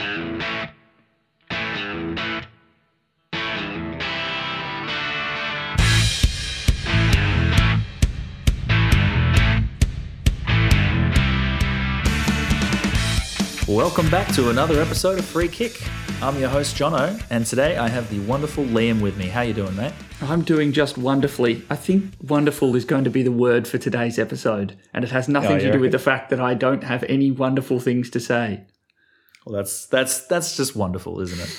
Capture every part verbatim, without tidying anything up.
Welcome back to another episode of Free Kick. I'm your host, Jono, and today I have the wonderful Liam with me. How you doing, mate? I'm doing just wonderfully. I think wonderful is going to be the word for today's episode, and it has nothing Oh, to you do with reckon? the fact that I don't have any wonderful things to say. Well, that's that's that's just wonderful, isn't it?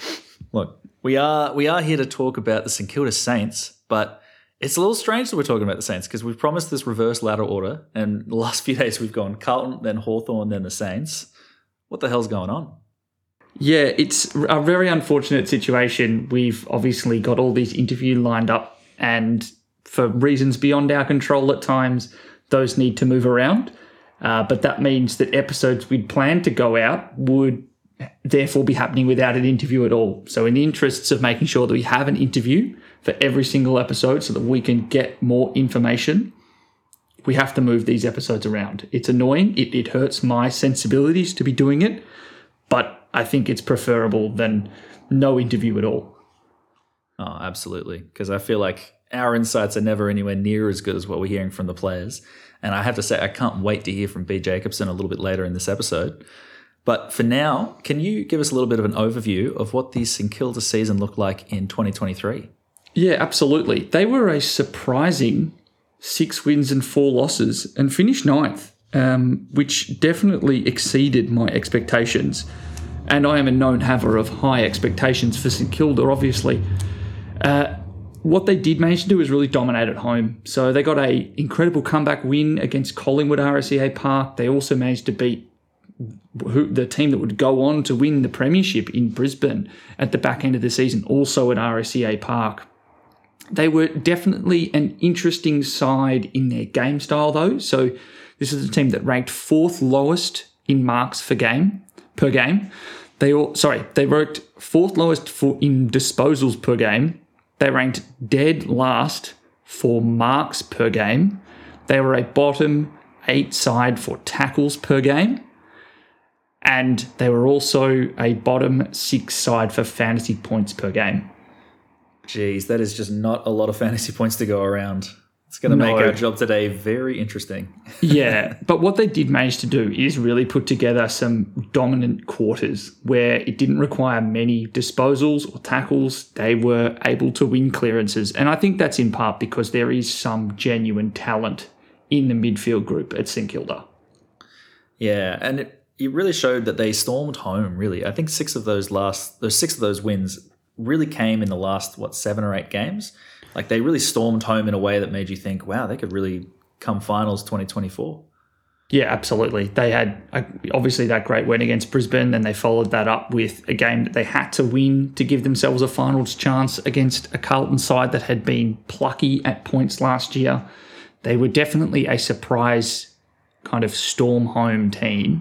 Look, we are we are here to talk about the St Kilda Saints, but it's a little strange that we're talking about the Saints because we've promised this reverse ladder order, and the last few days we've gone Carlton, then Hawthorn, then the Saints. What the hell's going on? Yeah, it's a very unfortunate situation. We've obviously got all these interviews lined up, and for reasons beyond our control at times, those need to move around. Uh, but that means that episodes we'd planned to go out would therefore be happening without an interview at all. So in the interests of making sure that we have an interview for every single episode so that we can get more information, we have to move these episodes around. It's annoying. It, it hurts my sensibilities to be doing it, but I think it's preferable than no interview at all. Oh, absolutely. Because I feel like our insights are never anywhere near as good as what we're hearing from the players. And I have to say, I can't wait to hear from B. Jacobson a little bit later in this episode. But for now, can you give us a little bit of an overview of what the St Kilda season looked like in twenty twenty-three? Yeah, absolutely. They were a surprising six wins and four losses and finished ninth, um, which definitely exceeded my expectations. And I am a known haver of high expectations for St Kilda, obviously. Uh, what they did manage to do was really dominate at home. So they got a incredible comeback win against Collingwood R S E A Park. They also managed to beat who, the team that would go on to win the premiership in Brisbane at the back end of the season, also at R S E A Park. They were definitely an interesting side in their game style, though. So this is a team that ranked fourth lowest in marks for game per game. They all sorry, they ranked fourth lowest for in disposals per game. They ranked dead last for marks per game. They were a bottom eight side for tackles per game. And they were also a bottom six side for fantasy points per game. Jeez, that is just not a lot of fantasy points to go around. It's going to No. make our job today very interesting. Yeah, but what they did manage to do is really put together some dominant quarters where it didn't require many disposals or tackles. They were able to win clearances. And I think that's in part because there is some genuine talent in the midfield group at St Kilda. Yeah, and it, it really showed that they stormed home, really. I think six of those last, those six of those wins really came in the last, what, seven or eight games? Like they really stormed home in a way that made you think, wow, they could really come finals twenty twenty-four. Yeah, absolutely. They had uh, obviously that great win against Brisbane, and they followed that up with a game that they had to win to give themselves a finals chance against a Carlton side that had been plucky at points last year. They were definitely a surprise kind of storm home team.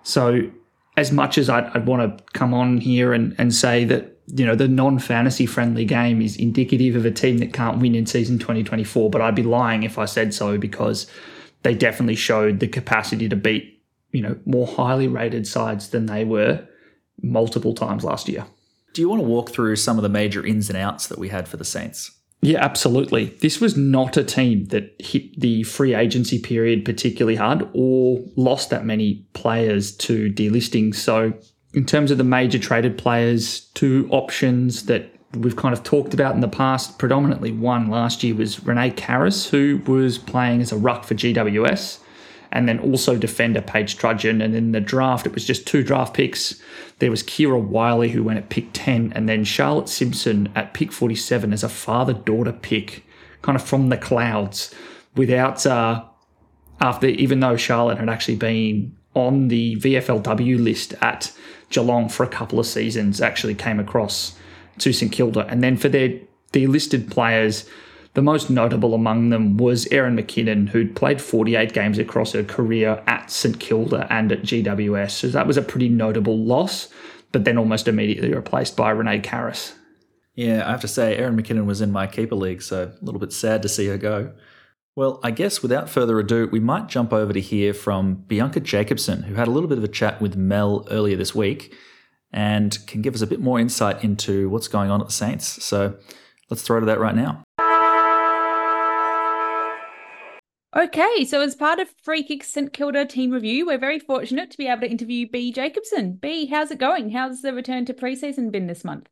So as much as I'd, I'd want to come on here and, and say that, you know, the non-fantasy friendly game is indicative of a team that can't win in season twenty twenty-four, but I'd be lying if I said so because they definitely showed the capacity to beat, you know, more highly rated sides than they were multiple times last year. Do you want to walk through some of the major ins and outs that we had for the Saints? Yeah, absolutely. This was not a team that hit the free agency period particularly hard or lost that many players to delisting. So in terms of the major traded players, two options that we've kind of talked about in the past, predominantly one last year was Renee Karras, who was playing as a ruck for G W S, and then also defender Paige Trudgeon. And in the draft, it was just two draft picks. There was Kira Wiley, who went at pick ten, and then Charlotte Simpson at pick forty-seven as a father-daughter pick, kind of from the clouds, without, uh, after, even though Charlotte had actually been on the V F L W list at Geelong for a couple of seasons, actually came across to St Kilda. And then for their delisted players, the most notable among them was Erin McKinnon, who'd played forty-eight games across her career at St Kilda and at G W S. So that was a pretty notable loss, but then almost immediately replaced by Renee Karras. Yeah, I have to say, Erin McKinnon was in my keeper league, so a little bit sad to see her go. Well, I guess without further ado, we might jump over to hear from Bianca Jacobson, who had a little bit of a chat with Mel earlier this week. and can give us a bit more insight into what's going on at the Saints. So let's throw to that right now. Okay, so as part of Free Kicks St Kilda team review, we're very fortunate to be able to interview B Jacobson. B, how's it going? How's the return to preseason been this month?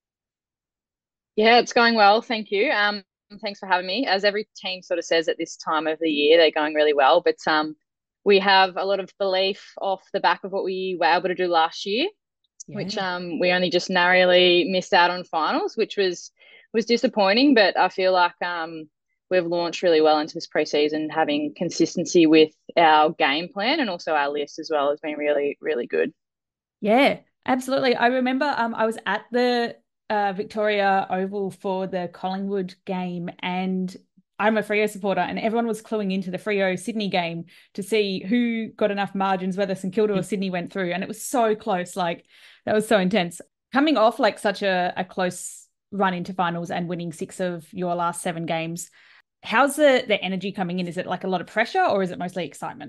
Yeah, it's going well. Thank you. Um, thanks for having me. As every team sort of says at this time of the year, they're going really well. But um, we have a lot of belief off the back of what we were able to do last year, yeah. which um, we only just narrowly missed out on finals, which was was disappointing. But I feel like um, we've launched really well into this preseason, having consistency with our game plan and also our list as well has been really, really good. Yeah, absolutely. I remember um, I was at the uh, Victoria Oval for the Collingwood game, and I'm a Freo supporter, and everyone was cluing into the Freo Sydney game to see who got enough margins, whether St Kilda or Sydney went through, and it was so close. Like, that was so intense. Coming off like such a, a close run into finals and winning six of your last seven games, how's the the energy coming in? Is it like a lot of pressure, or is it mostly excitement?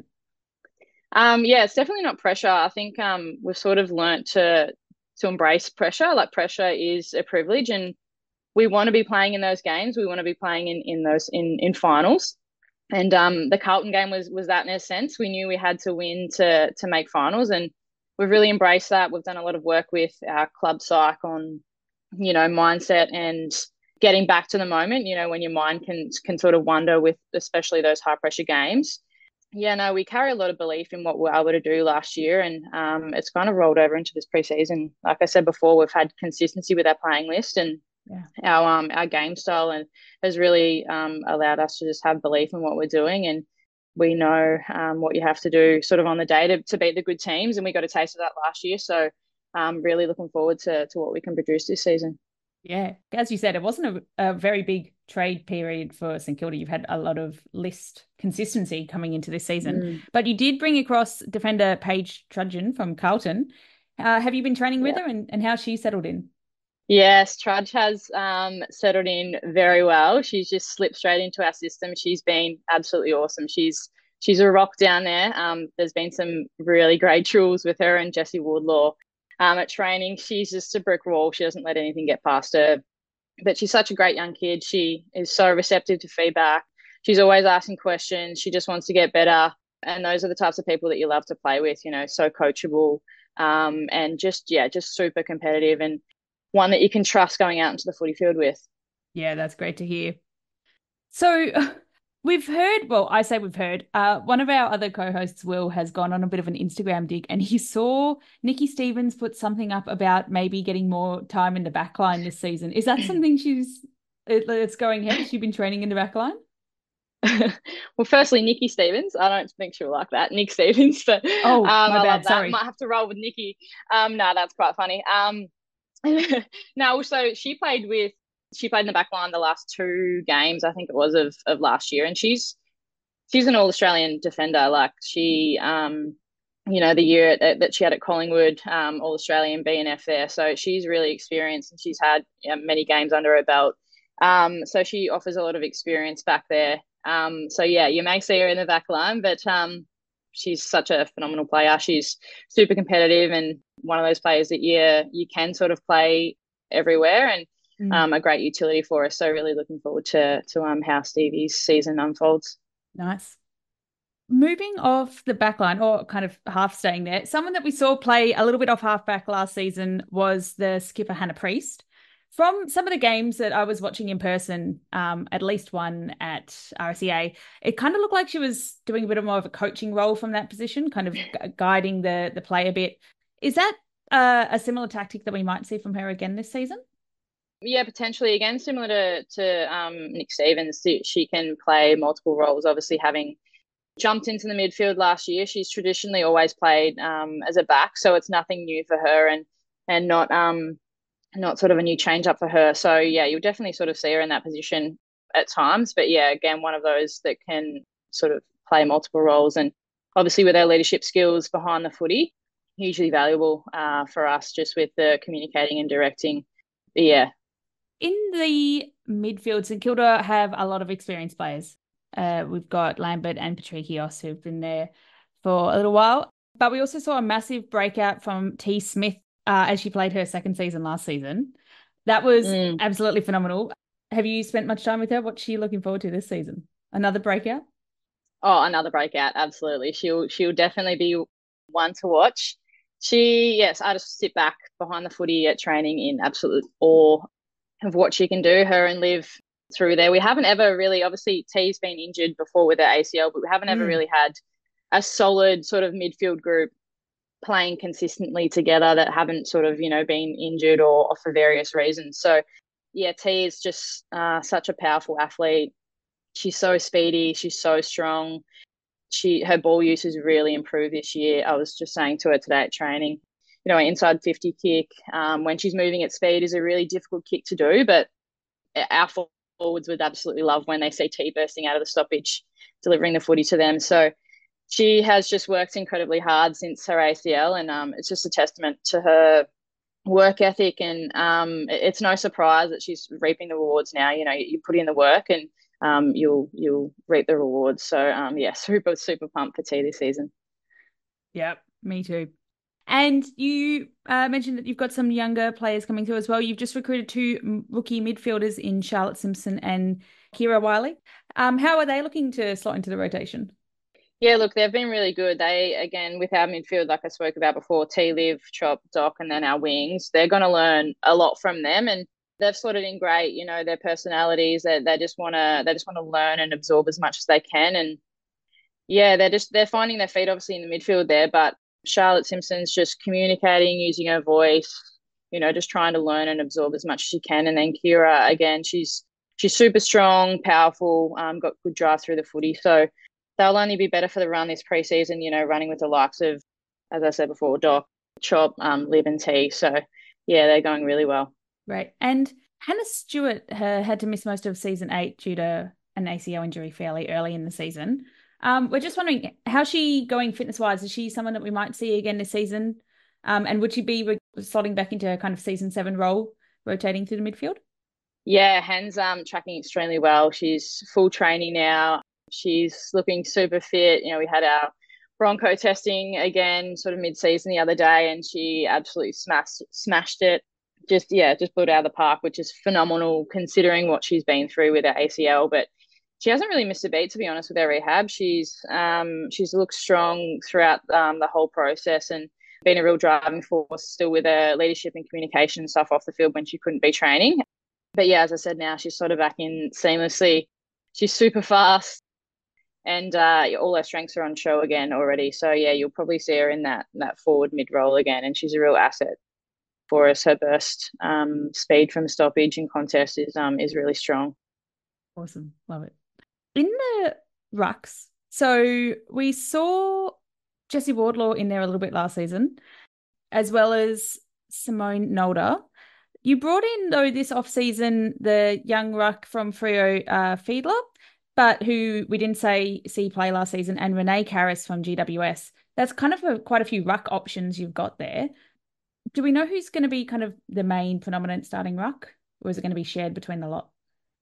Um, yeah, it's definitely not pressure. I think um, we've sort of learnt to to embrace pressure. Like, pressure is a privilege, and we want to be playing in those games. We want to be playing in in those in in finals. And um, the Carlton game was was that in a sense. We knew we had to win to to make finals, and we've really embraced that. We've done a lot of work with our club psych on, you know, mindset and getting back to the moment. You know, when your mind can can sort of wander with especially those high pressure games. Yeah, no, we carry a lot of belief in what we were able to do last year, and um, it's kind of rolled over into this preseason. Like I said before, we've had consistency with our playing list and yeah. our um our game style, and has really um allowed us to just have belief in what we're doing, and we know um what you have to do sort of on the day to, to beat the good teams, and we got a taste of that last year. So I'm um, really looking forward to to what we can produce this season. Yeah, as you said, it wasn't a, a very big trade period for St Kilda. You've had a lot of list consistency coming into this season, mm. but you did bring across defender Paige Trudgeon from Carlton. Uh, have you been training yeah. with her, and, and how's she settled in? Yes, Trudge has um, settled in very well. She's just slipped straight into our system. She's been absolutely awesome. She's she's a rock down there. Um, there's been some really great tools with her and Jessie Wardlaw. Um, at training, she's just a brick wall. She doesn't let anything get past her. But she's such a great young kid. She is so receptive to feedback. She's always asking questions. She just wants to get better. And those are the types of people that you love to play with, you know, so coachable um, and just, yeah, just super competitive, and one that you can trust going out into the footy field with. Yeah, that's great to hear. So we've heard, well, I say we've heard, uh, one of our other co-hosts, Will, has gone on a bit of an Instagram dig, and he saw Nikki Stevens put something up about maybe getting more time in the backline this season. Is that something she's, it's going ahead? Has she been training in the backline? Well, firstly, Nikki Stevens. I don't think she'll like that. Nick Stevens. But, oh, um, my I bad. love that. Sorry. Might have to roll with Nikki. Um, no, that's quite funny. Um, no, so she played with, she played in the back line the last two games, I think it was, of, of last year. And she's, she's an all-Australian defender. Like, she, um, you know, the year that, that she had at Collingwood, um, all-Australian B N F there. So she's really experienced, and she's had you know, many games under her belt. Um, so she offers a lot of experience back there. Um, so yeah, you may see her in the back line, but, um, she's such a phenomenal player. She's super competitive, and one of those players that you, you can sort of play everywhere, and mm. um, a great utility for us. So really looking forward to, to um, how Stevie's season unfolds. Nice. Moving off the back line, or kind of half staying there, someone that we saw play a little bit off half back last season was the skipper, Hannah Priest. From some of the games that I was watching in person, um, at least one at R S E A, it kind of looked like she was doing a bit of more of a coaching role from that position, kind of gu- guiding the the play a bit. Is that uh, a similar tactic that we might see from her again this season? Yeah, potentially. Again, similar to, to um, Nick Stevens, she can play multiple roles. Obviously, having jumped into the midfield last year, she's traditionally always played um, as a back, so it's nothing new for her, and and not um. not sort of a new change up for her. So yeah, you'll definitely sort of see her in that position at times. But yeah, again, one of those that can sort of play multiple roles, and obviously with our leadership skills behind the footy, hugely valuable uh, for us just with the communicating and directing. But yeah. In the midfield, St Kilda have a lot of experienced players. Uh, we've got Lambert and Patrikios who've been there for a little while. But we also saw a massive breakout from T. Smith uh, as she played her second season last season. That was Mm. absolutely phenomenal. Have you spent much time with her? What's she looking forward to this season? Another breakout? Oh, another breakout. Absolutely. She'll she'll definitely be one to watch. She, yes, I just sit back behind the footy at training in absolute awe of what she can do, her and Liv through there. We haven't ever really, obviously, T's been injured before with her A C L, but we haven't ever Mm. really had a solid sort of midfield group playing consistently together that haven't sort of, you know, been injured or, or for various reasons. So, yeah, T is just uh, such a powerful athlete. She's so speedy. She's so strong. She her ball use has really improved this year. I was just saying to her today at training, you know, inside fifty kick um, when she's moving at speed is a really difficult kick to do, but our forwards would absolutely love when they see T bursting out of the stoppage, delivering the footy to them. So she has just worked incredibly hard since her A C L, and um, it's just a testament to her work ethic. And um, it's no surprise that she's reaping the rewards now. You know, you put in the work and um, you'll you'll reap the rewards. So um, yeah, super super pumped for T this season. Yep, me too. And you uh, mentioned that you've got some younger players coming through as well. You've just recruited two rookie midfielders in Charlotte Simpson and Kira Wiley. Um, how are they looking to slot into the rotation? Yeah, look, they've been really good. They, again, with our midfield, like I spoke about before, T, Liv, Chop, Doc, and then our wings, they're going to learn a lot from them. And they've slotted in great, you know, their personalities, they, they just want to, they just want to learn and absorb as much as they can. And yeah, they're just, they're finding their feet obviously in the midfield there, but Charlotte Simpson's just communicating, using her voice, you know, just trying to learn and absorb as much as she can. And then Kira, again, she's, she's super strong, powerful, um, got good drive through the footy. So they'll only be better for the run this preseason, you know, running with the likes of, as I said before, Doc, Chop, um, Liv and T. So yeah, they're going really well. Right. And Hannah Stewart uh, had to miss most of season eight due to an A C L injury fairly early in the season. Um, we're just wondering, how's she going fitness-wise? Is she someone that we might see again this season? Um, and would she be re- slotting back into her kind of season seven role, rotating through the midfield? Yeah, Han's um, tracking extremely well. She's full training now. She's looking super fit. You know, we had our Bronco testing again sort of mid-season the other day, and she absolutely smashed smashed it. Just, yeah, just blew it out of the park, which is phenomenal considering what she's been through with her A C L. But she hasn't really missed a beat, to be honest, with her rehab. She's um, she's looked strong throughout um, the whole process and been a real driving force still with her leadership and communication stuff off the field when she couldn't be training. But yeah, as I said, now she's sort of back in seamlessly. She's super fast and uh, all her strengths are on show again already. So yeah, you'll probably see her in that that forward mid role again, and she's a real asset for us. Her burst um, speed from stoppage and contest is um is really strong. Awesome. Love it. In the rucks, so we saw Jessie Wardlaw in there a little bit last season, as well as Simone Nolder. You brought in, though, this off-season, the young ruck from Freo uh, Fiedler, but who we didn't say see play last season, and Renee Karras from G W S. That's kind of a, quite a few ruck options you've got there. Do we know who's going to be kind of the main predominant starting ruck, or is it going to be shared between the lot?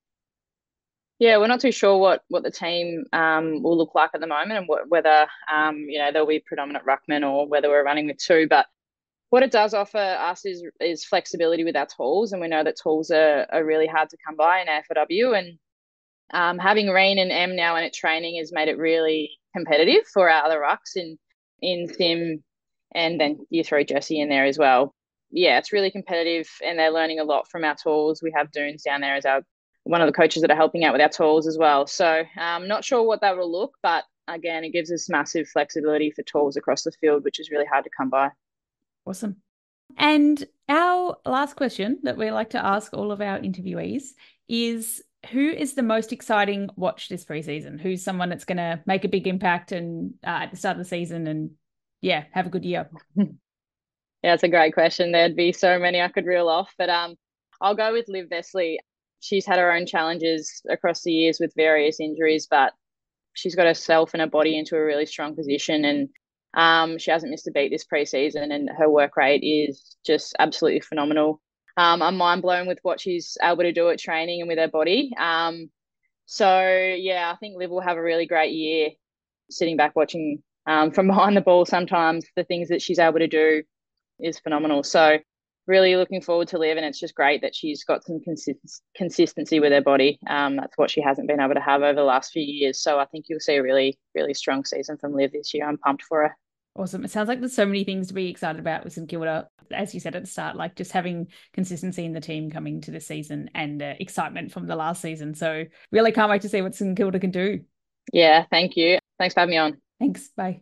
Yeah, we're not too sure what what the team um, will look like at the moment, and what, whether um, you know there'll be predominant ruckman or whether we're running with two. But what it does offer us is is flexibility with our tools, and we know that tools are, are really hard to come by in A F L W. And um, having Reen and M now in at training has made it really competitive for our other rucks in in Sim, and then you throw Jessie in there as well. Yeah, it's really competitive, and they're learning a lot from our tools. We have Dunes down there as our one of the coaches that are helping out with our tools as well. So I'm um, not sure what that will look, but again, it gives us massive flexibility for tools across the field, which is really hard to come by. Awesome. And our last question that we like to ask all of our interviewees is, who is the most exciting watch this preseason? Who's someone that's going to make a big impact and uh, at the start of the season and, yeah, have a good year? Yeah, it's a great question. There'd be so many I could reel off, but um, I'll go with Liv Vesely. She's had her own challenges across the years with various injuries, but she's got herself and her body into a really strong position, and um, she hasn't missed a beat this preseason, and her work rate is just absolutely phenomenal. Um, I'm mind blown with what she's able to do at training and with her body. Um, so yeah, I think Liv will have a really great year. Sitting back watching um, from behind the ball, sometimes the things that she's able to do is phenomenal. So really looking forward to Liv, and it's just great that she's got some consist- consistency with her body. Um, that's what she hasn't been able to have over the last few years. So I think you'll see a really, really strong season from Liv this year. I'm pumped for her. Awesome. It sounds like there's so many things to be excited about with St Kilda. As you said at the start, like just having consistency in the team coming to this season and uh, excitement from the last season. So really can't wait to see what St Kilda can do. Yeah, thank you. Thanks for having me on. Thanks. Bye.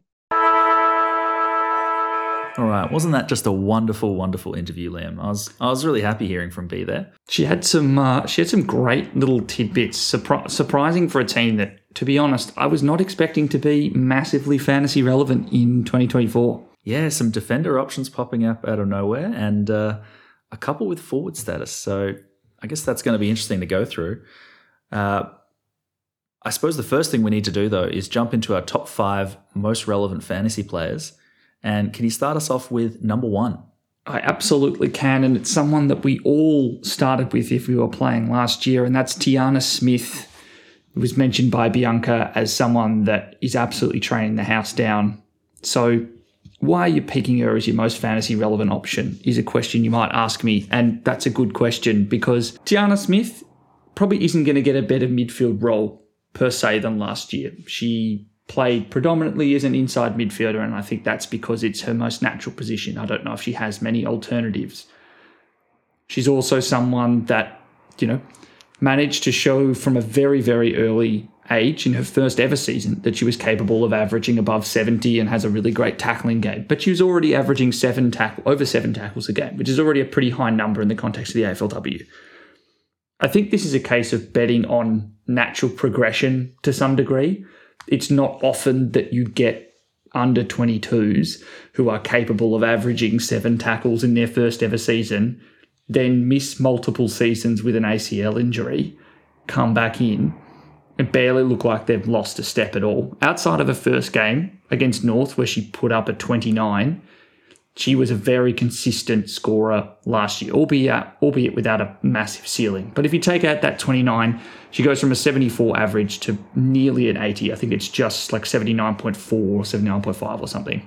All right, wasn't that just a wonderful, wonderful interview, Liam? I was, I was really happy hearing from B there. She had some, uh, she had some great little tidbits, surpri- surprising for a team that, to be honest, I was not expecting to be massively fantasy relevant in twenty twenty-four. Yeah, some defender options popping up out of nowhere, and uh, a couple with forward status. So I guess that's going to be interesting to go through. Uh, I suppose the first thing we need to do, though, is jump into our top five most relevant fantasy players. And can you start us off with number one? I absolutely can, and it's someone that we all started with if we were playing last year, and that's Tiana Smith. It was mentioned by Bianca as someone that is absolutely training the house down. So why are you picking her as your most fantasy relevant option is a question you might ask me, and that's a good question because Tiana Smith probably isn't going to get a better midfield role per se than last year. She played predominantly as an inside midfielder, and I think that's because it's her most natural position. I don't know if she has many alternatives. She's also someone that, you know, managed to show from a very, very early age in her first ever season that she was capable of averaging above seventy and has a really great tackling game. But she was already averaging seven tackle over seven tackles a game, which is already a pretty high number in the context of the A F L W. I think this is a case of betting on natural progression to some degree. It's not often that you get under twenty-twos who are capable of averaging seven tackles in their first ever season, then miss multiple seasons with an A C L injury, come back in, and barely look like they've lost a step at all. Outside of her first game against North, where she put up a twenty-nine, she was a very consistent scorer last year, albeit, albeit without a massive ceiling. But if you take out that twenty-nine, she goes from a seventy-four average to nearly an eighty. I think it's just like seventy-nine point four or seventy-nine point five or something.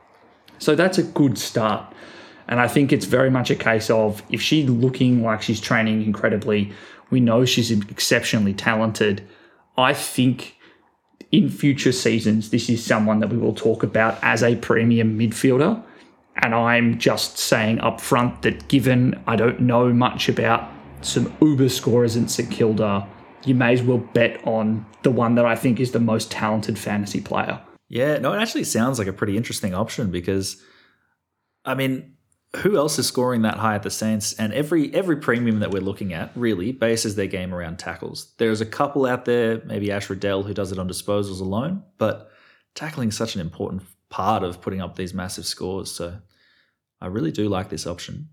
So that's a good start. And I think it's very much a case of if she's looking like she's training incredibly, we know she's exceptionally talented. I think in future seasons, this is someone that we will talk about as a premium midfielder. And I'm just saying up front that given I don't know much about some uber scorers in St Kilda, you may as well bet on the one that I think is the most talented fantasy player. Yeah, no, it actually sounds like a pretty interesting option because, I mean, who else is scoring that high at the Saints? And every every premium that we're looking at really bases their game around tackles. There's a couple out there, maybe Ash Riddell, who does it on disposals alone, but tackling is such an important part of putting up these massive scores. So I really do like this option.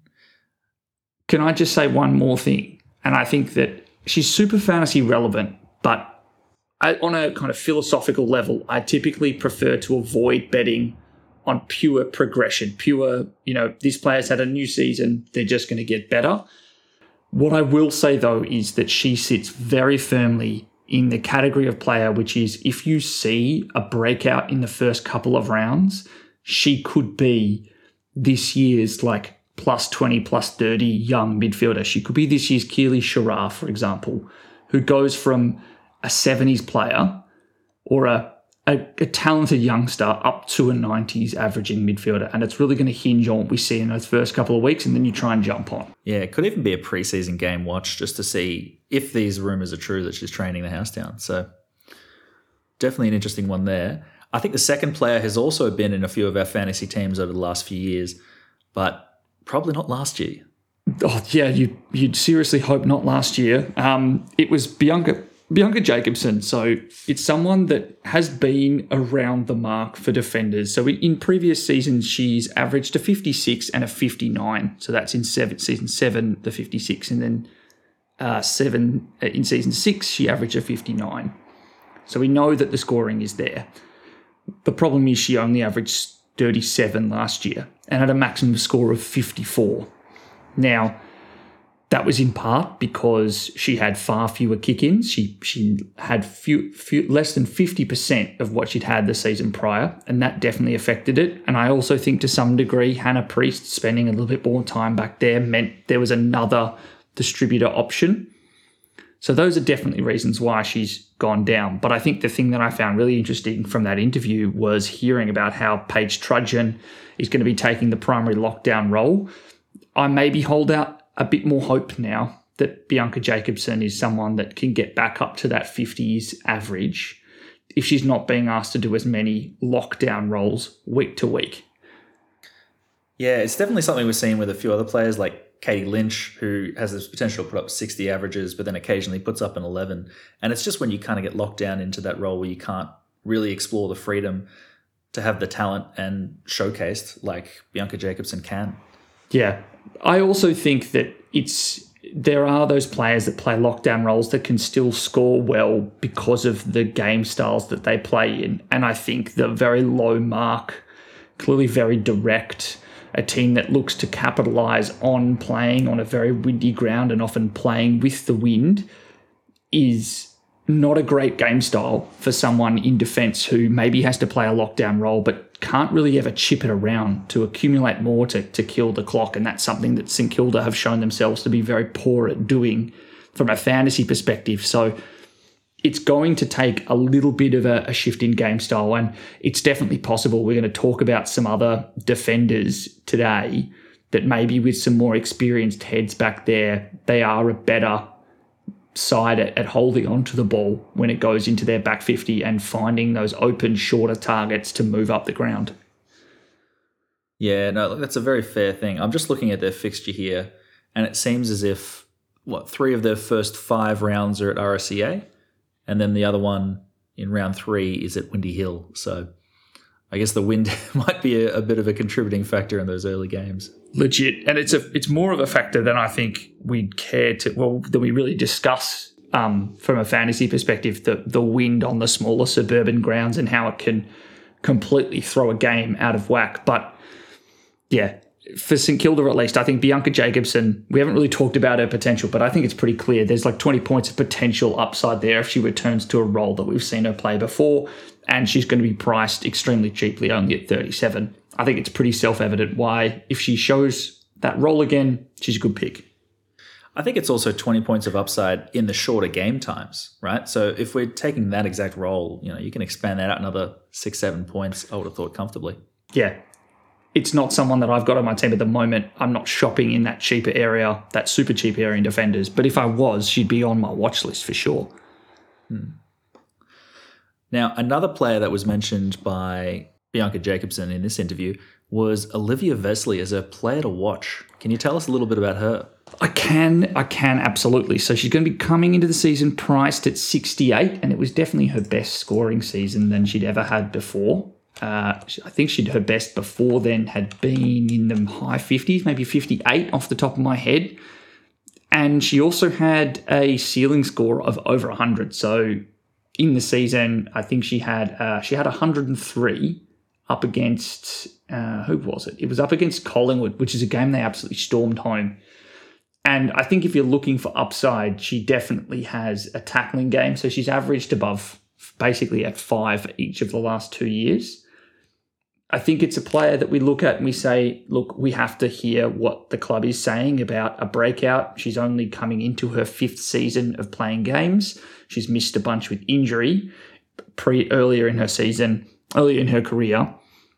Can I just say one more thing? And I think that she's super fantasy relevant, but I, on a kind of philosophical level, I typically prefer to avoid betting on pure progression, pure, you know, this player's had a new season, they're just going to get better. What I will say, though, is that she sits very firmly in the category of player, which is if you see a breakout in the first couple of rounds, she could be this year's like plus twenty, plus thirty young midfielder. She could be this year's Keely Sharaf, for example, who goes from a seventies player or a A, a talented youngster up to a nineties averaging midfielder, and it's really going to hinge on what we see in those first couple of weeks, and then you try and jump on. Yeah, it could even be a preseason game watch just to see if these rumours are true that she's training the house down. So definitely an interesting one there. I think the second player has also been in a few of our fantasy teams over the last few years, but probably not last year. Oh, yeah, you, you'd seriously hope not last year. Um, it was Bianca... Bianca Jacobson, so it's someone that has been around the mark for defenders. So in previous seasons, she's averaged a fifty-six and a fifty-nine. So that's in seven, season seven, the fifty-six, and then uh, seven uh, in season six, she averaged a fifty-nine. So we know that the scoring is there. The problem is she only averaged thirty-seven last year and had a maximum score of fifty-four. Now, that was in part because she had far fewer kick-ins. She she had few, few less than fifty percent of what she'd had the season prior, and that definitely affected it. And I also think to some degree Hannah Priest spending a little bit more time back there meant there was another distributor option. So those are definitely reasons why she's gone down. But I think the thing that I found really interesting from that interview was hearing about how Paige Trudgeon is going to be taking the primary lockdown role. I maybe hold out a bit more hope now that Bianca Jacobson is someone that can get back up to that fifties average if she's not being asked to do as many lockdown roles week to week. Yeah, it's definitely something we're seeing with a few other players like Katie Lynch, who has this potential to put up sixty averages, but then occasionally puts up an eleven. And it's just when you kind of get locked down into that role where you can't really explore the freedom to have the talent and showcased like Bianca Jacobson can. Yeah. I also think that it's there are those players that play lockdown roles that can still score well because of the game styles that they play in. And I think the very low mark, clearly very direct, a team that looks to capitalise on playing on a very windy ground and often playing with the wind is not a great game style for someone in defence who maybe has to play a lockdown role but can't really ever chip it around to accumulate more to, to kill the clock. And that's something that St Kilda have shown themselves to be very poor at doing from a fantasy perspective. So it's going to take a little bit of a, a shift in game style, and it's definitely possible. We're going to talk about some other defenders today that maybe with some more experienced heads back there, they are a better side at, at holding onto the ball when it goes into their back fifty and finding those open, shorter targets to move up the ground. Yeah, no, that's a very fair thing. I'm just looking at their fixture here, and it seems as if, what, three of their first five rounds are at R S C A, and then the other one in round three is at Windy Hill. So I guess the wind might be a, a bit of a contributing factor in those early games. Legit. And it's a it's more of a factor than I think we'd care to, well, that we really discuss um, from a fantasy perspective, the, the wind on the smaller suburban grounds and how it can completely throw a game out of whack. But yeah, for St Kilda at least, I think Bianca Jacobson, we haven't really talked about her potential, but I think it's pretty clear. There's like twenty points of potential upside there if she returns to a role that we've seen her play before, and she's going to be priced extremely cheaply, only at thirty-seven. I think it's pretty self-evident why, if she shows that role again, she's a good pick. I think it's also twenty points of upside in the shorter game times, right? So if we're taking that exact role, you know, you can expand that out another six, seven points, I would have thought comfortably. Yeah. It's not someone that I've got on my team at the moment. I'm not shopping in that cheaper area, that super cheap area in defenders. But if I was, she'd be on my watch list for sure. Hmm. Now, another player that was mentioned by Bianca Jacobson in this interview was Olivia Vesely as a player to watch. Can you tell us a little bit about her? I can, I can, absolutely. So she's going to be coming into the season priced at sixty-eight, and it was definitely her best scoring season than she'd ever had before. Uh, I think she'd her best before then had been in the high fifties, maybe fifty-eight off the top of my head. And she also had a ceiling score of over one hundred. So in the season, I think she had uh, she had one hundred three up against, uh, who was it? It was up against Collingwood, which is a game they absolutely stormed home. And I think if you're looking for upside, she definitely has a tackling game. So she's averaged above basically at five each of the last two years. I think it's a player that we look at and we say, look, we have to hear what the club is saying about a breakout. She's only coming into her fifth season of playing games. She's missed a bunch with injury pre earlier in her season, earlier in her career.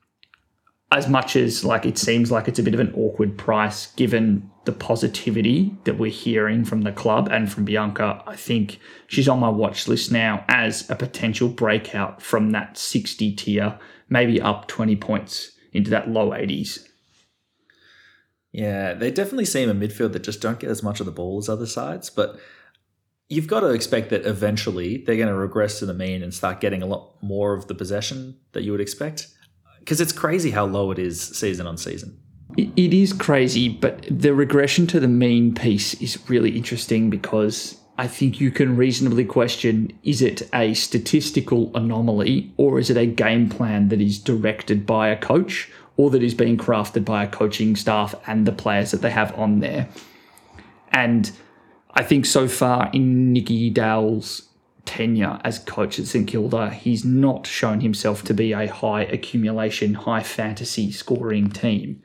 As much as like it seems like it's a bit of an awkward price given the positivity that we're hearing from the club and from Bianca, I think she's on my watch list now as a potential breakout from that sixty tier, maybe up twenty points into that low eighties. Yeah, they definitely seem a midfield that just don't get as much of the ball as other sides, but you've got to expect that eventually they're going to regress to the mean and start getting a lot more of the possession that you would expect. Because it's crazy how low it is season on season. It is crazy, but the regression to the mean piece is really interesting because I think you can reasonably question, is it a statistical anomaly or is it a game plan that is directed by a coach or that is being crafted by a coaching staff and the players that they have on there? And I think so far in Nicky Dowell's tenure as coach at St Kilda, he's not shown himself to be a high accumulation, high fantasy scoring team.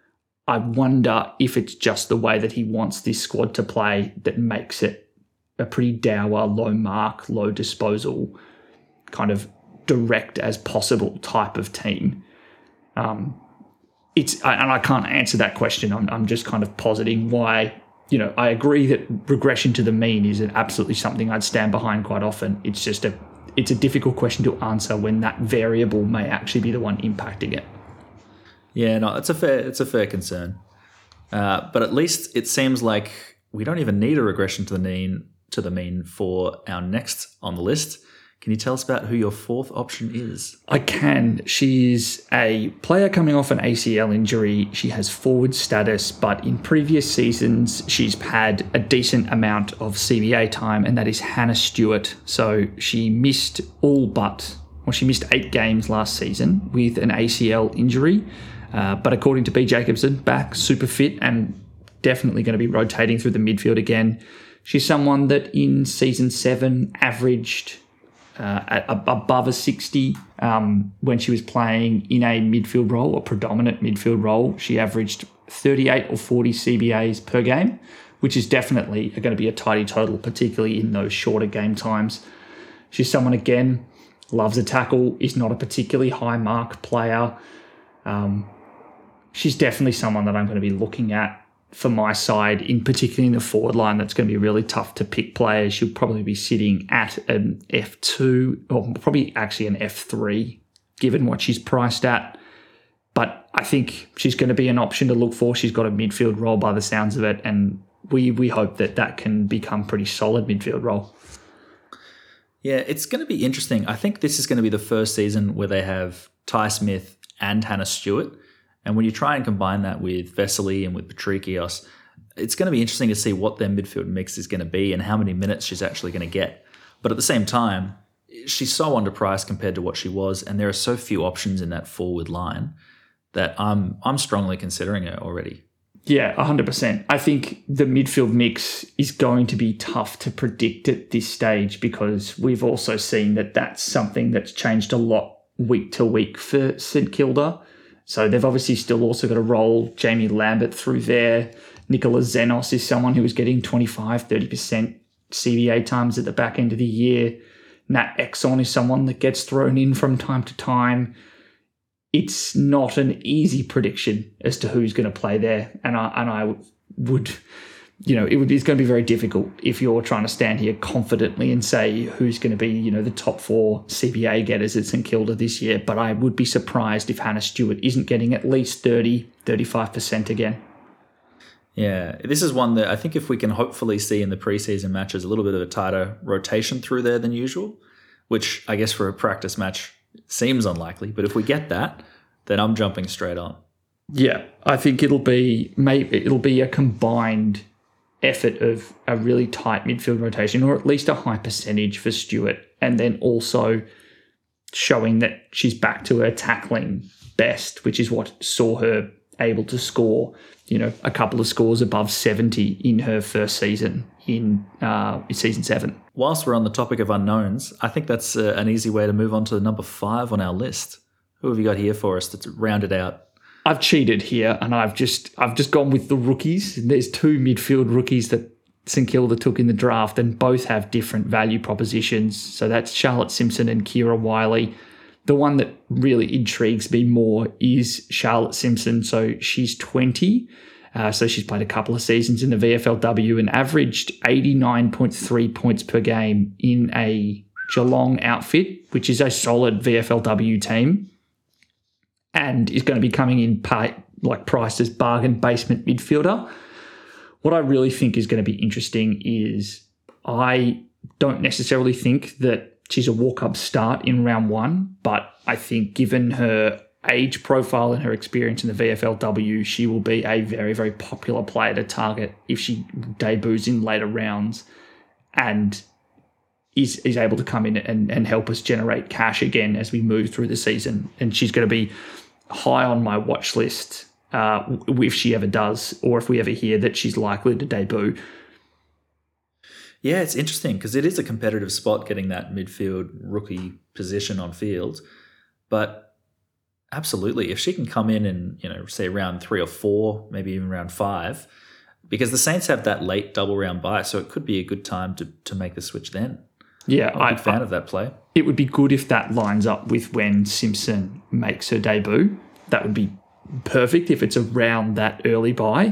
I wonder if it's just the way that he wants this squad to play that makes it a pretty dour, low mark, low disposal, kind of direct as possible type of team. Um, it's and I can't answer that question. I'm, I'm just kind of positing why. You know, I agree that regression to the mean is absolutely something I'd stand behind quite often. It's just a, it's a difficult question to answer when that variable may actually be the one impacting it. Yeah, no, it's a fair, it's a fair concern. Uh, but at least it seems like we don't even need a regression to the mean to the mean for our next on the list. Can you tell us about who your fourth option is? I can. She's a player coming off an A C L injury. She has forward status, but in previous seasons, she's had a decent amount of C B A time, and that is Hannah Stewart. So she missed all but, well, she missed eight games last season with an A C L injury. Uh, but according to B. Jacobson, back super fit and definitely going to be rotating through the midfield again. She's someone that in season seven averaged Uh, at above a sixty um, when she was playing in a midfield role or predominant midfield role. She averaged thirty-eight or forty C B As per game, which is definitely going to be a tidy total, particularly in those shorter game times. She's someone, again, loves a tackle, is not a particularly high mark player. Um, she's definitely someone that I'm going to be looking at for my side, in particular in the forward line. That's going to be really tough to pick players. She'll probably be sitting at an F two, or probably actually an F three, given what she's priced at. But I think she's going to be an option to look for. She's got a midfield role by the sounds of it, and we we hope that that can become pretty solid midfield role. Yeah, it's going to be interesting. I think this is going to be the first season where they have Ty Smith and Hannah Stewart. And when you try and combine that with Vesely and with Patrikios, it's going to be interesting to see what their midfield mix is going to be and how many minutes she's actually going to get. But at the same time, she's so underpriced compared to what she was, and there are so few options in that forward line that I'm I'm strongly considering her already. Yeah, one hundred percent. I think the midfield mix is going to be tough to predict at this stage, because we've also seen that that's something that's changed a lot week to week for St Kilda. So they've obviously still also got to roll Jamie Lambert through there. Nicola Zenos is someone who was getting twenty-five, thirty percent C B A times at the back end of the year. Nat Exxon is someone that gets thrown in from time to time. It's not an easy prediction as to who's going to play there. And I, and I would, you know, it would be, it's going to be very difficult if you're trying to stand here confidently and say who's going to be, you know, the top four C B A getters at St Kilda this year. But I would be surprised if Hannah Stewart isn't getting at least thirty, thirty-five percent again. Yeah, this is one that I think if we can hopefully see in the preseason matches a little bit of a tighter rotation through there than usual, which I guess for a practice match seems unlikely. But if we get that, then I'm jumping straight on. Yeah, I think it'll be maybe it'll be a combined effort of a really tight midfield rotation, or at least a high percentage for Stewart, and then also showing that she's back to her tackling best, which is what saw her able to score, you know, a couple of scores above seventy in her first season in uh, season seven. Whilst we're on the topic of unknowns, I think that's uh, an easy way to move on to the number five on our list. Who have you got here for us to round it out? I've cheated here, and I've just I've just gone with the rookies. There's two midfield rookies that St Kilda took in the draft, and both have different value propositions. So that's Charlotte Simpson and Kira Wiley. The one that really intrigues me more is Charlotte Simpson. So she's twenty. Uh, so she's played a couple of seasons in the V F L W and averaged eighty-nine point three points per game in a Geelong outfit, which is a solid V F L W team, and is going to be coming in pay, like priced as bargain basement midfielder. What I really think is going to be interesting is I don't necessarily think that she's a walk-up start in round one, but I think given her age profile and her experience in the V F L W, she will be a very, very popular player to target if she debuts in later rounds and is, is able to come in and, and help us generate cash again as we move through the season. And she's going to be high on my watch list uh, if she ever does, or if we ever hear that she's likely to debut. Yeah, it's interesting because it is a competitive spot getting that midfield rookie position on field. But absolutely, if she can come in and, you know, say round three or four, maybe even round five, because the Saints have that late double round bye, so it could be a good time to, to make the switch then. Yeah, I'm a big I, fan I, of that play. It would be good if that lines up with when Simpson makes her debut. That would be perfect if it's around that early bye.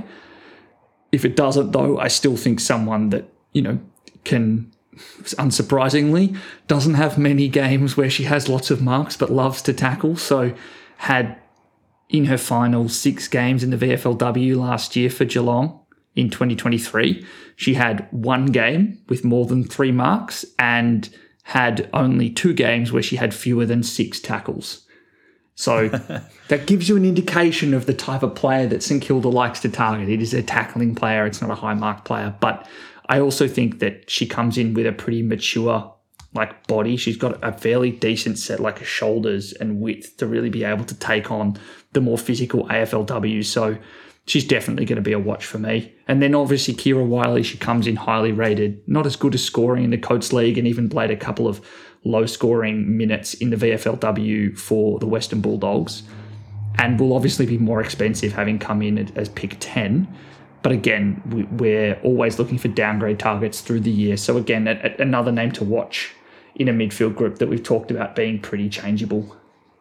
If it doesn't, though, I still think someone that, you know, can, unsurprisingly, doesn't have many games where she has lots of marks but loves to tackle. So had in her final six games in the V F L W last year for Geelong in twenty twenty-three, she had one game with more than three marks and had only two games where she had fewer than six tackles. So that gives you an indication of the type of player that St Kilda likes to target. It is a tackling player. It's not a high mark player. But I also think that she comes in with a pretty mature like body. She's got a fairly decent set, like shoulders and width to really be able to take on the more physical A F L W. So she's definitely going to be a watch for me. And then obviously Kira Wiley, she comes in highly rated, not as good as scoring in the Coates League and even played a couple of low-scoring minutes in the V F L W for the Western Bulldogs, and will obviously be more expensive having come in as pick ten. But again, we're always looking for downgrade targets through the year. So again, another name to watch in a midfield group that we've talked about being pretty changeable.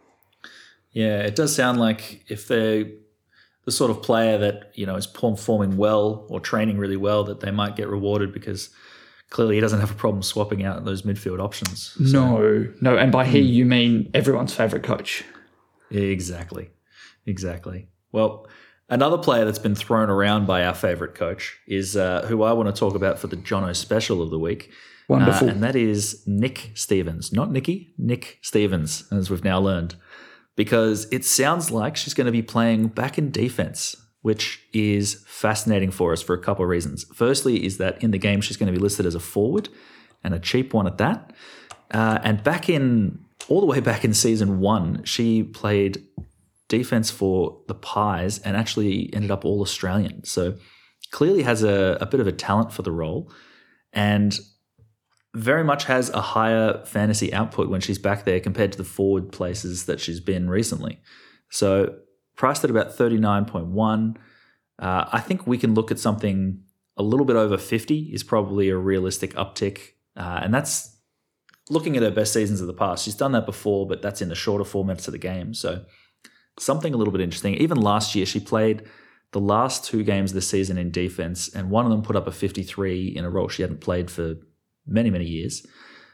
Yeah, it does sound like if they're the sort of player that, you know, is performing well or training really well, that they might get rewarded because clearly he doesn't have a problem swapping out those midfield options. So. No, no. And by he, you mean everyone's favourite coach. Yeah, exactly. Exactly. Well, another player that's been thrown around by our favourite coach is uh, who I want to talk about for the Jono special of the week. Wonderful. Uh, and that is Nick Stevens. Not Nicky, Nick Stevens, as we've now learned. Because it sounds like she's going to be playing back in defense, which is fascinating for us for a couple of reasons. Firstly is that in the game she's going to be listed as a forward, and a cheap one at that. Uh, and back in, all the way back in season one, she played defense for the Pies and actually ended up All-Australian. So clearly has a, a bit of a talent for the role, and very much has a higher fantasy output when she's back there compared to the forward places that she's been recently. So priced at about thirty-nine point one, uh, I think we can look at something a little bit over fifty is probably a realistic uptick. Uh, and that's looking at her best seasons of the past. She's done that before, but that's in the shorter formats of the game. So something a little bit interesting. Even last year, she played the last two games of the season in defense, and one of them put up a fifty-three in a role she hadn't played for many, many years.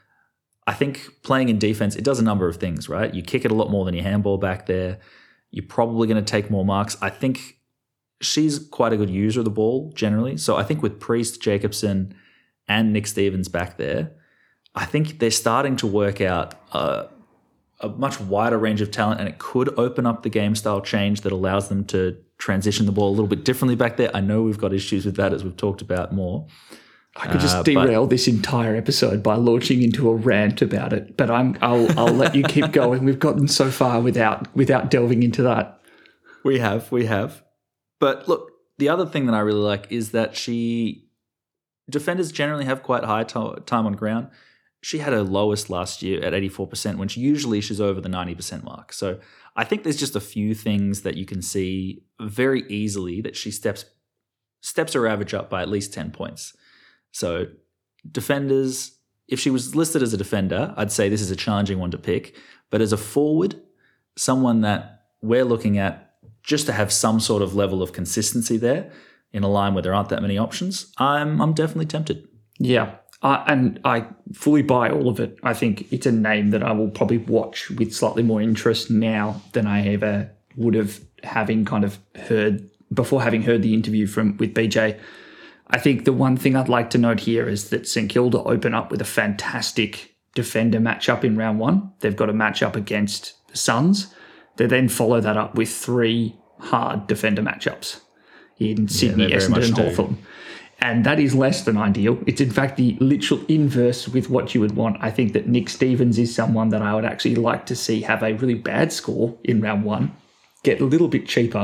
I think playing in defense, it does a number of things, right? You kick it a lot more than you handball back there. You're probably going to take more marks. I think she's quite a good user of the ball generally. So I think with Priest, Jacobson, and Nick Stevens back there, I think they're starting to work out uh, a much wider range of talent, and it could open up the game style change that allows them to transition the ball a little bit differently back there. I know we've got issues with that, as we've talked about more. I could just uh, derail but, this entire episode by launching into a rant about it, but I'm I'll I'll let you keep going. We've gotten so far without without delving into that. We have, we have. But look, the other thing that I really like is that she defenders generally have quite high to, time on ground. She had her lowest last year at eighty-four percent, when she, usually she's over the ninety percent mark. So I think there's just a few things that you can see very easily that she steps steps her average up by at least ten points. So defenders, if she was listed as a defender, I'd say this is a challenging one to pick. But as a forward, someone that we're looking at just to have some sort of level of consistency there in a line where there aren't that many options, I'm I'm definitely tempted. Yeah, uh, and I fully buy all of it. I think it's a name that I will probably watch with slightly more interest now than I ever would have, having kind of heard before having heard the interview from with B J. I think the one thing I'd like to note here is that St Kilda open up with a fantastic defender matchup in round one. They've got a matchup against the Suns. They then follow that up with three hard defender matchups in Sydney, yeah, Essendon and Hawthorn. And that is less than ideal. It's in fact the literal inverse with what you would want. I think that Nick Stevens is someone that I would actually like to see have a really bad score in round one, get a little bit cheaper,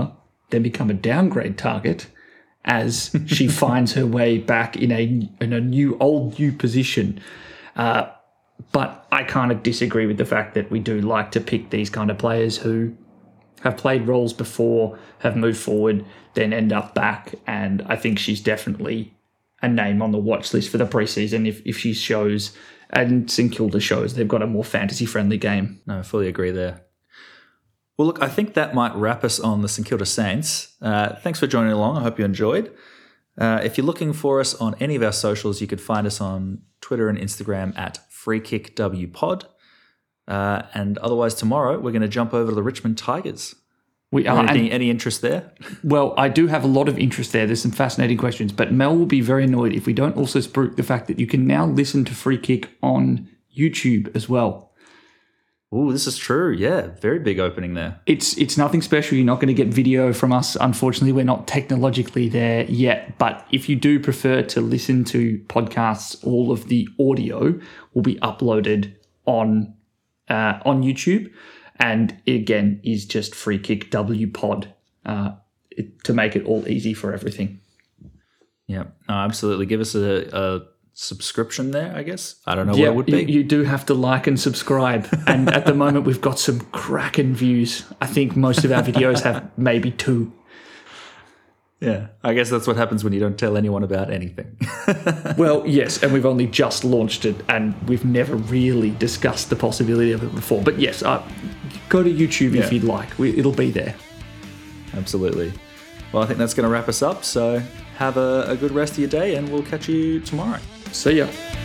then become a downgrade target as she finds her way back in a in a new old new position. Uh, but I kind of disagree with the fact that we do like to pick these kind of players who have played roles before, have moved forward, then end up back. And I think she's definitely a name on the watch list for the preseason if, if she shows, and St Kilda shows they've got a more fantasy-friendly game. No, I fully agree there. Well, look, I think that might wrap us on the St Kilda Saints. Uh, thanks for joining along. I hope you enjoyed. Uh, if you're looking for us on any of our socials, you could find us on Twitter and Instagram at FreeKickWPod. Uh, and otherwise, tomorrow we're going to jump over to the Richmond Tigers. We are. Anything, and, any interest there? Well, I do have a lot of interest there. There's some fascinating questions, but Mel will be very annoyed if we don't also spruik the fact that you can now listen to Free Kick on YouTube as well. Oh, this is true. Yeah, very big opening there. It's it's nothing special. You're not going to get video from us. Unfortunately, we're not technologically there yet. But if you do prefer to listen to podcasts, all of the audio will be uploaded on uh, on YouTube. And it, again, is just Free Kick W Pod uh, it, to make it all easy for everything. Yeah, no, absolutely. Give us a, a subscription there, I guess. I don't know Yeah, what it would be. you, you do have to like and subscribe. And at the moment, we've got some cracking views. I think most of our videos have maybe two. Yeah, I guess that's what happens when you don't tell anyone about anything. Well, yes, and we've only just launched it, and we've never really discussed the possibility of it before. But yes, uh, go to YouTube Yeah. if you'd like. We, it'll be there. Absolutely. Well, I think that's going to wrap us up. So have a, a good rest of your day, and we'll catch you tomorrow. See ya.